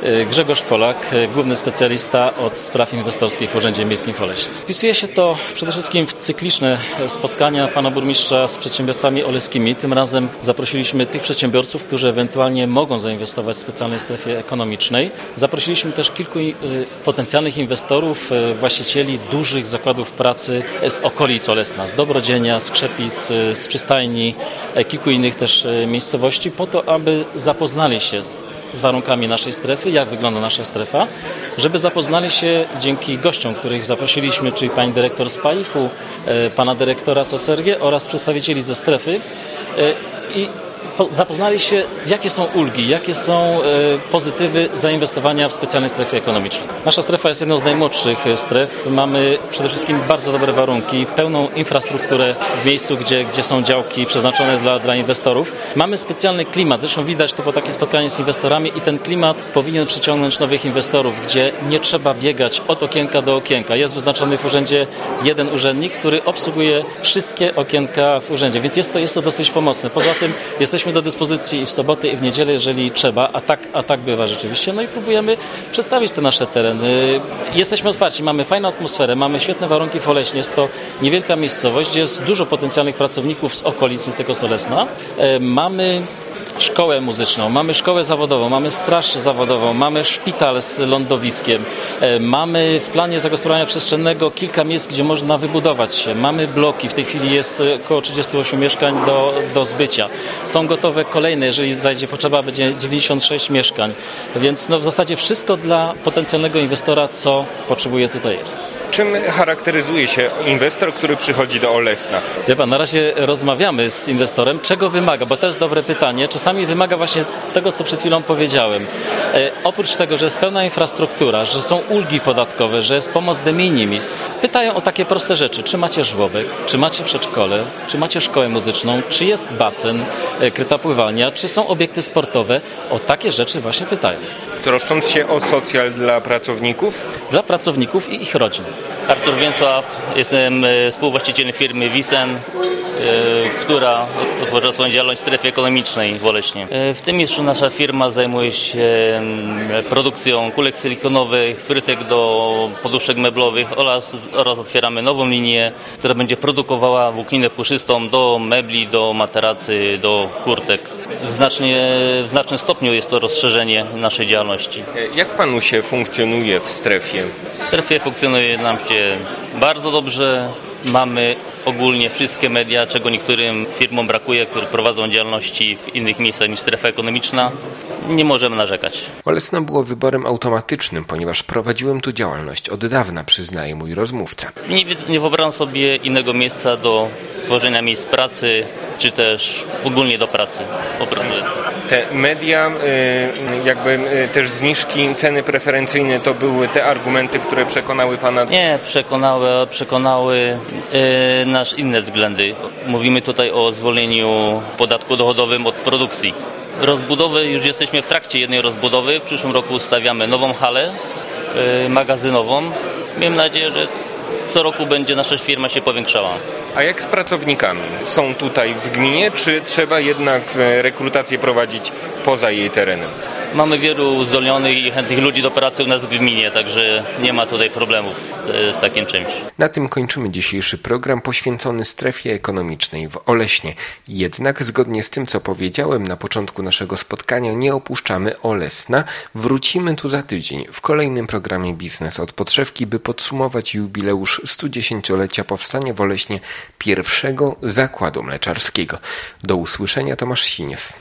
Grzegorz Polak, główny specjalista od spraw inwestorskich w Urzędzie Miejskim w Oleśnie. Wpisuje się to przede wszystkim w cykliczne spotkania pana burmistrza z przedsiębiorcami oleskimi. Tym razem zaprosiliśmy tych przedsiębiorców, którzy ewentualnie mogą zainwestować w specjalnej strefie ekonomicznej. Zaprosiliśmy też kilku potencjalnych inwestorów, właścicieli dużych zakładów pracy z okolic Olesna, z Dobrodzienia, z Krzepic, z Przystajni, kilku innych też miejscowości, po to, aby zapoznali się z warunkami naszej strefy, jak wygląda nasza strefa, żeby zapoznali się dzięki gościom, których zaprosiliśmy, czyli pani dyrektor z PAIH-u, pana dyrektora z OCERG oraz przedstawicieli ze strefy i zapoznali się, jakie są ulgi, jakie są pozytywy zainwestowania w specjalnej strefie ekonomicznej. Nasza strefa jest jedną z najmłodszych stref. Mamy przede wszystkim bardzo dobre warunki, pełną infrastrukturę w miejscu, gdzie są działki przeznaczone dla inwestorów. Mamy specjalny klimat, zresztą widać to po takie spotkanie z inwestorami i ten klimat powinien przyciągnąć nowych inwestorów, gdzie nie trzeba biegać od okienka do okienka. Jest wyznaczony w urzędzie jeden urzędnik, który obsługuje wszystkie okienka w urzędzie, więc jest to dosyć pomocne. Poza tym jesteśmy do dyspozycji i w sobotę, i w niedzielę, jeżeli trzeba, a tak bywa rzeczywiście. No i próbujemy przedstawić te nasze tereny. Jesteśmy otwarci, mamy fajną atmosferę, mamy świetne warunki w Oleśnie. Jest to niewielka miejscowość, gdzie jest dużo potencjalnych pracowników z okolic, nie tylko z Olesna. Mamy szkołę muzyczną, mamy szkołę zawodową, mamy straż zawodową, mamy szpital z lądowiskiem, mamy w planie zagospodarowania przestrzennego kilka miejsc, gdzie można wybudować się, mamy bloki, w tej chwili jest około 38 mieszkań do zbycia. Są gotowe kolejne, jeżeli zajdzie potrzeba, będzie 96 mieszkań, więc w zasadzie wszystko dla potencjalnego inwestora, co potrzebuje, tutaj jest. Czym charakteryzuje się inwestor, który przychodzi do Olesna? Wie pan, na razie rozmawiamy z inwestorem, czego wymaga, bo to jest dobre pytanie. Czasami wymaga właśnie tego, co przed chwilą powiedziałem. Oprócz tego, że jest pełna infrastruktura, że są ulgi podatkowe, że jest pomoc de minimis, pytają o takie proste rzeczy. Czy macie żłobek, czy macie przedszkole, czy macie szkołę muzyczną, czy jest basen, kryta pływalnia, czy są obiekty sportowe. O takie rzeczy właśnie pytają. Troszcząc się o socjal dla pracowników? Dla pracowników i ich rodzin. Artur Więcław, jestem współwłaścicielem firmy Wisen, która otworzyła swoją działalność w strefie ekonomicznej w Oleśnie. W tym jeszcze nasza firma zajmuje się produkcją kulek silikonowych, frytek do poduszek meblowych oraz otwieramy nową linię, która będzie produkowała włókninę puszystą do mebli, do materacy, do kurtek. W znacznym stopniu jest to rozszerzenie naszej działalności. Jak panu się funkcjonuje w strefie? W strefie funkcjonuje nam się bardzo dobrze. Mamy ogólnie wszystkie media, czego niektórym firmom brakuje, które prowadzą działalności w innych miejscach niż strefa ekonomiczna. Nie możemy narzekać. Olesno było wyborem automatycznym, ponieważ prowadziłem tu działalność od dawna, przyznaje mój rozmówca. Nie wyobrażam sobie innego miejsca do tworzenia miejsc pracy, czy też ogólnie do pracy. Te media, też zniżki, ceny preferencyjne, to były te argumenty, które przekonały pana? Nie, przekonały nas inne względy. Mówimy tutaj o zwolnieniu podatku dochodowym od produkcji. Rozbudowy, już jesteśmy w trakcie jednej rozbudowy. W przyszłym roku stawiamy nową halę magazynową. Miejmy nadzieję, że co roku będzie nasza firma się powiększała. A jak z pracownikami? Są tutaj w gminie, czy trzeba jednak rekrutację prowadzić poza jej terenem? Mamy wielu uzdolnionych i chętnych ludzi do pracy u nas w gminie, także nie ma tutaj problemów z takim czymś. Na tym kończymy dzisiejszy program poświęcony strefie ekonomicznej w Oleśnie. Jednak zgodnie z tym, co powiedziałem na początku naszego spotkania, nie opuszczamy Olesna. Wrócimy tu za tydzień w kolejnym programie Biznes od Podszewki, by podsumować jubileusz 110-lecia powstania w Oleśnie pierwszego zakładu mleczarskiego. Do usłyszenia, Tomasz Siniew.